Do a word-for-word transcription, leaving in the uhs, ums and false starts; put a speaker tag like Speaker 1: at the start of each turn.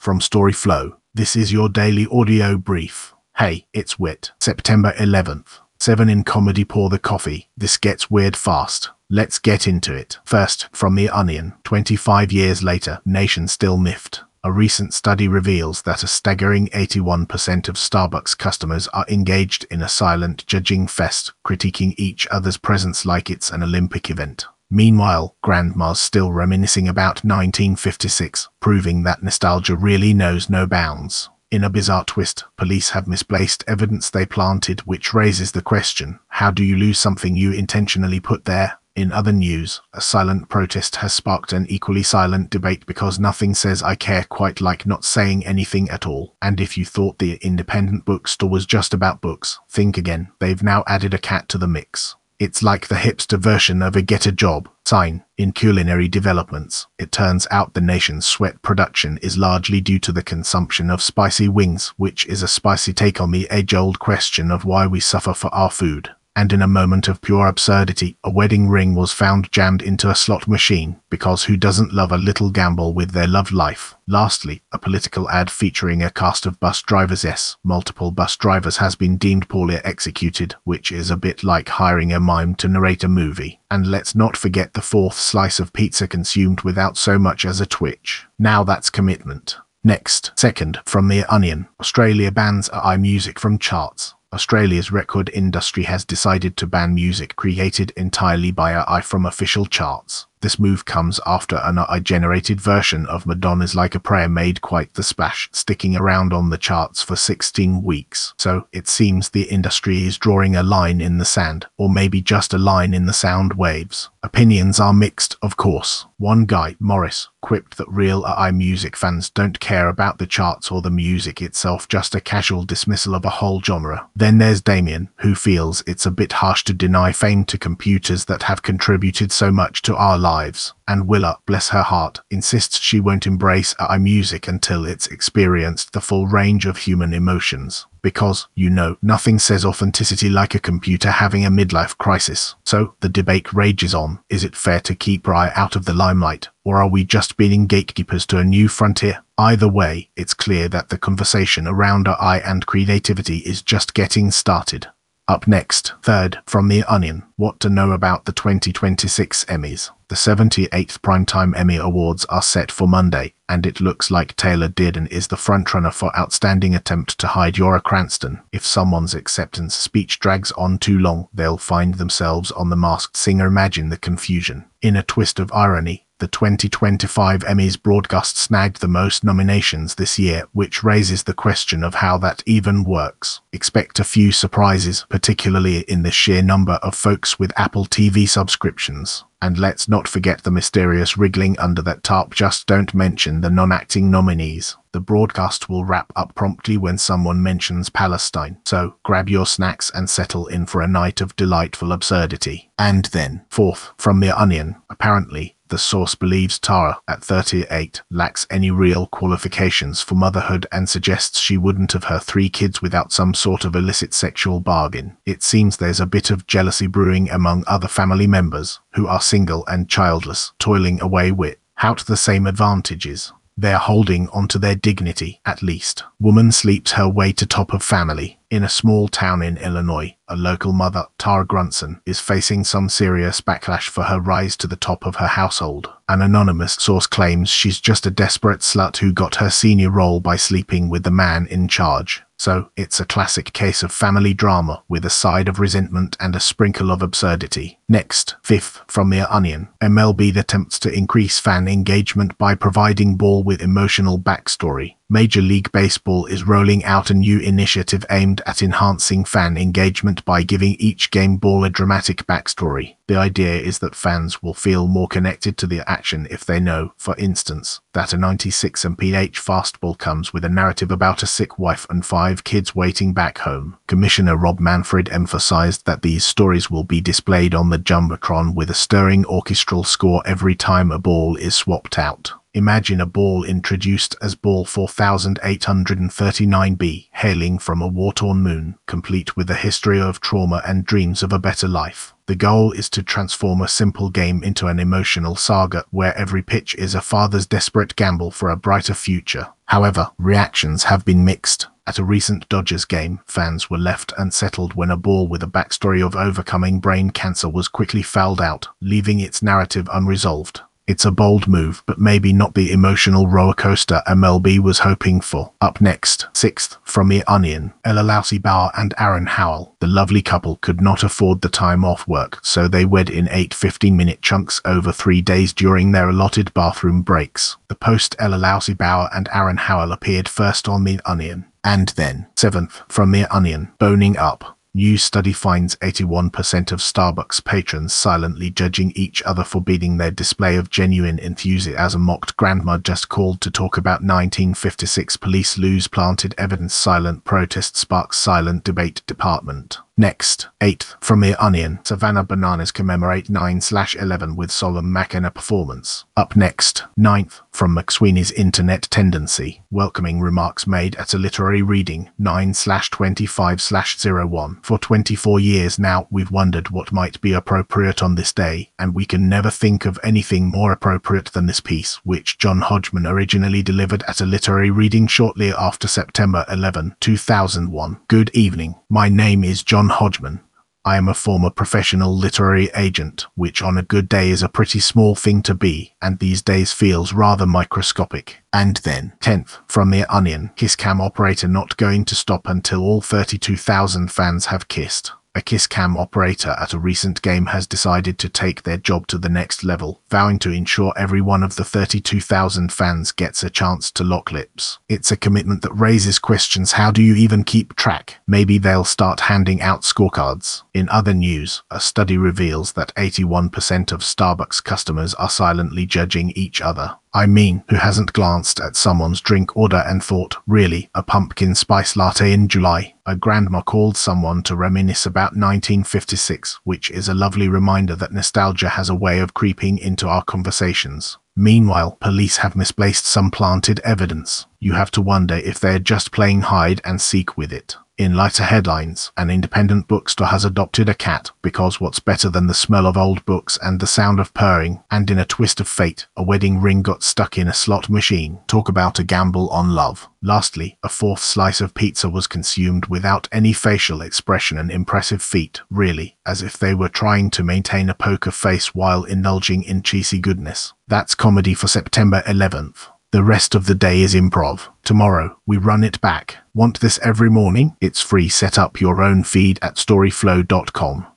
Speaker 1: from Storyflow. This is your daily audio brief. Hey, it's Wit. September eleventh. seven in comedy pour the coffee. This gets weird fast. Let's get into it. First, from The Onion. twenty-five years later, nation still miffed. A recent study reveals that a staggering eighty-one percent of Starbucks customers are engaged in a silent judging fest, critiquing each other's presence like it's an Olympic event. Meanwhile, grandma's still reminiscing about nineteen fifty-six, proving that nostalgia really knows no bounds. In a bizarre twist, police have misplaced evidence they planted, which raises the question, how do you lose something you intentionally put there? In other news, a silent protest has sparked an equally silent debate because nothing says I care quite like not saying anything at all. And if you thought the independent bookstore was just about books, think again. They've now added a cat to the mix. It's like the hipster version of a get a job sign. In culinary developments, it turns out the nation's sweat production is largely due to the consumption of spicy wings, which is a spicy take on the age-old question of why we suffer for our food. And in a moment of pure absurdity, a wedding ring was found jammed into a slot machine, because who doesn't love a little gamble with their love life? Lastly, a political ad featuring a cast of bus drivers s. Multiple bus drivers has been deemed poorly executed, which is a bit like hiring a mime to narrate a movie. And let's not forget the fourth slice of pizza consumed without so much as a twitch. Now that's commitment. Next, second, from The Onion. Australia bans A I music from charts. Australia's record industry has decided to ban music created entirely by A I from official charts. This move comes after an A I-generated version of Madonna's Like a Prayer made quite the splash, sticking around on the charts for sixteen weeks. So, it seems the industry is drawing a line in the sand, or maybe just a line in the sound waves. Opinions are mixed, of course. One guy, Morris, quipped that real A I music fans don't care about the charts or the music itself, just a casual dismissal of a whole genre. Then there's Damien, who feels it's a bit harsh to deny fame to computers that have contributed so much to our lives. Lives. And Willa, bless her heart, insists she won't embrace A I music until it's experienced the full range of human emotions. Because, you know, nothing says authenticity like a computer having a midlife crisis. So, the debate rages on. Is it fair to keep A I out of the limelight? Or are we just being gatekeepers to a new frontier? Either way, it's clear that the conversation around A I and creativity is just getting started. Up next, third, from The Onion. What to know about the twenty twenty-six Emmys. The seventy-eighth Primetime Emmy Awards are set for Monday, and it looks like Taylor Dearden is the frontrunner for Outstanding Attempt to Hide Yora Cranston. If someone's acceptance speech drags on too long, they'll find themselves on The Masked Singer. Imagine the confusion. In a twist of irony, the twenty twenty-five Emmys broadcast snagged the most nominations this year, which raises the question of how that even works. Expect a few surprises, particularly in the sheer number of folks with Apple T V subscriptions. And let's not forget the mysterious wriggling under that tarp. Just don't mention the non-acting nominees. The broadcast will wrap up promptly when someone mentions Palestine. So, grab your snacks and settle in for a night of delightful absurdity. And then, fourth, from The Onion. Apparently, the source believes Tara, at thirty-eight, lacks any real qualifications for motherhood and suggests she wouldn't have her three kids without some sort of illicit sexual bargain. It seems there's a bit of jealousy brewing among other family members, who are single and childless, toiling away without the same advantages. They're holding onto their dignity, at least. Woman sleeps her way to top of family. In a small town in Illinois, a local mother, Tara Grunson, is facing some serious backlash for her rise to the top of her household. An anonymous source claims she's just a desperate slut who got her senior role by sleeping with the man in charge. So, it's a classic case of family drama with a side of resentment and a sprinkle of absurdity. Next, fifth, from The Onion. M L B attempts to increase fan engagement by providing ball with emotional backstory. Major League Baseball is rolling out a new initiative aimed at enhancing fan engagement by giving each game ball a dramatic backstory. The idea is that fans will feel more connected to the action if they know, for instance, that a ninety-six mile per hour fastball comes with a narrative about a sick wife and five kids waiting back home. Commissioner Rob Manfred emphasized that these stories will be displayed on the Jumbotron with a stirring orchestral score every time a ball is swapped out. Imagine a ball introduced as Ball four thousand eight hundred thirty-nine B, hailing from a war-torn moon, complete with a history of trauma and dreams of a better life. The goal is to transform a simple game into an emotional saga where every pitch is a father's desperate gamble for a brighter future. However, reactions have been mixed. At a recent Dodgers game, fans were left unsettled when a ball with a backstory of overcoming brain cancer was quickly fouled out, leaving its narrative unresolved. It's a bold move, but maybe not the emotional rollercoaster M L B was hoping for. Up next, sixth, from the Onion, Ella Lousy Bauer and Aaron Howell. The lovely couple could not afford the time off work, so they wed in eight fifteen-minute chunks over three days during their allotted bathroom breaks. The post Ella Lousy Bauer and Aaron Howell appeared first on the Onion. And then, seventh, from the Onion, Boning Up. New study finds eighty-one percent of Starbucks patrons silently judging each other for beating their display of genuine enthusiasm. Mocked grandma just called to talk about nineteen fifty-six police lose planted evidence. Silent protest sparks silent debate. Department. Next, eighth, from the Onion, Savannah Bananas commemorate nine eleven with solemn Mackinac performance. Up next, ninth, from McSweeney's Internet Tendency, welcoming remarks made at a literary reading, nine twenty-five oh one. For twenty-four years now, we've wondered what might be appropriate on this day, and we can never think of anything more appropriate than this piece, which John Hodgman originally delivered at a literary reading shortly after September eleventh, two thousand one. Good evening. My name is John Hodgman. I am a former professional literary agent, which on a good day is a pretty small thing to be, and these days feels rather microscopic. And then, tenth, from the Onion, Kiss Cam operator not going to stop until all thirty-two thousand fans have kissed. A Kiss Cam operator at a recent game has decided to take their job to the next level, vowing to ensure every one of the thirty-two thousand fans gets a chance to lock lips. It's a commitment that raises questions. How do you even keep track? Maybe they'll start handing out scorecards. In other news, a study reveals that eighty-one percent of Starbucks customers are silently judging each other. I mean, who hasn't glanced at someone's drink order and thought, really, a pumpkin spice latte in July? A grandma called someone to reminisce about nineteen fifty-six, which is a lovely reminder that nostalgia has a way of creeping into our conversations. Meanwhile, police have misplaced some planted evidence. You have to wonder if they're just playing hide and seek with it. In lighter headlines, an independent bookstore has adopted a cat because what's better than the smell of old books and the sound of purring? And in a twist of fate, a wedding ring got stuck in a slot machine. Talk about a gamble on love. Lastly, a fourth slice of pizza was consumed without any facial expression, an impressive feat, really, as if they were trying to maintain a poker face while indulging in cheesy goodness. That's comedy for September eleventh. The rest of the day is improv. Tomorrow, we run it back. Want this every morning? It's free. Set up your own feed at storyflow dot com.